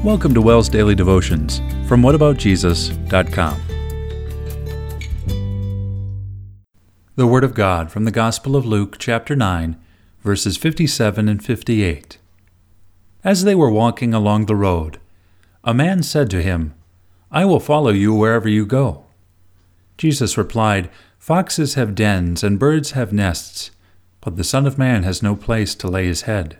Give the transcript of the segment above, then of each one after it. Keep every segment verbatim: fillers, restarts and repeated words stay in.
Welcome to WELS Daily Devotions from what about jesus dot com. The Word of God from the Gospel of Luke, chapter nine, verses fifty-seven and fifty-eight. As they were walking along the road, a man said to him, "I will follow you wherever you go." Jesus replied, "Foxes have dens and birds have nests, but the Son of Man has no place to lay his head."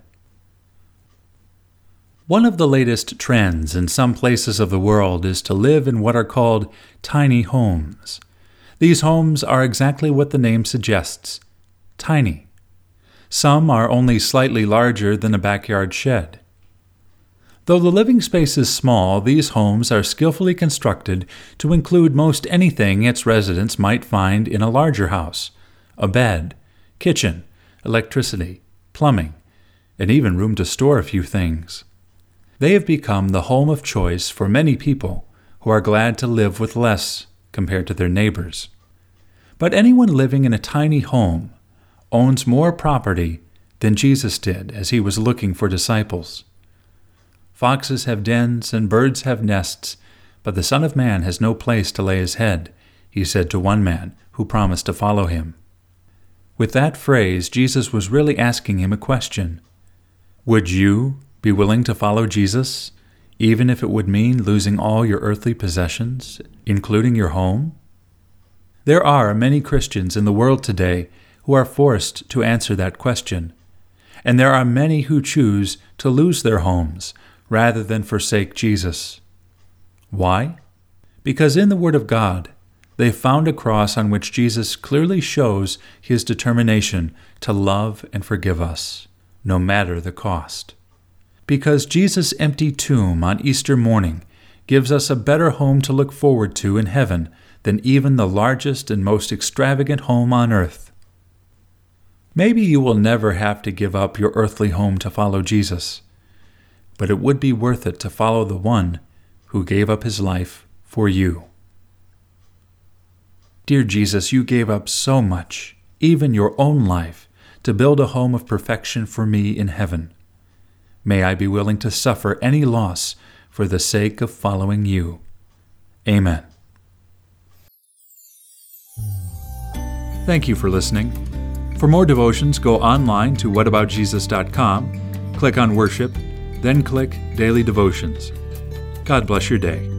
One of the latest trends in some places of the world is to live in what are called tiny homes. These homes are exactly what the name suggests, tiny. Some are only slightly larger than a backyard shed. Though the living space is small, these homes are skillfully constructed to include most anything its residents might find in a larger house: a bed, kitchen, electricity, plumbing, and even room to store a few things. They have become the home of choice for many people who are glad to live with less compared to their neighbors. But anyone living in a tiny home owns more property than Jesus did as he was looking for disciples. Foxes have dens and birds have nests, but the Son of Man has no place to lay his head, he said to one man who promised to follow him. With that phrase, Jesus was really asking him a question. Would you be willing to follow Jesus, even if it would mean losing all your earthly possessions, including your home? There are many Christians in the world today who are forced to answer that question, and there are many who choose to lose their homes rather than forsake Jesus. Why? Because in the Word of God, they found a cross on which Jesus clearly shows his determination to love and forgive us, no matter the cost. Because Jesus' empty tomb on Easter morning gives us a better home to look forward to in heaven than even the largest and most extravagant home on earth. Maybe you will never have to give up your earthly home to follow Jesus, but it would be worth it to follow the one who gave up his life for you. Dear Jesus, you gave up so much, even your own life, to build a home of perfection for me in heaven. May I be willing to suffer any loss for the sake of following you. Amen. Thank you for listening. For more devotions, go online to what about jesus dot com, click on Worship, then click Daily Devotions. God bless your day.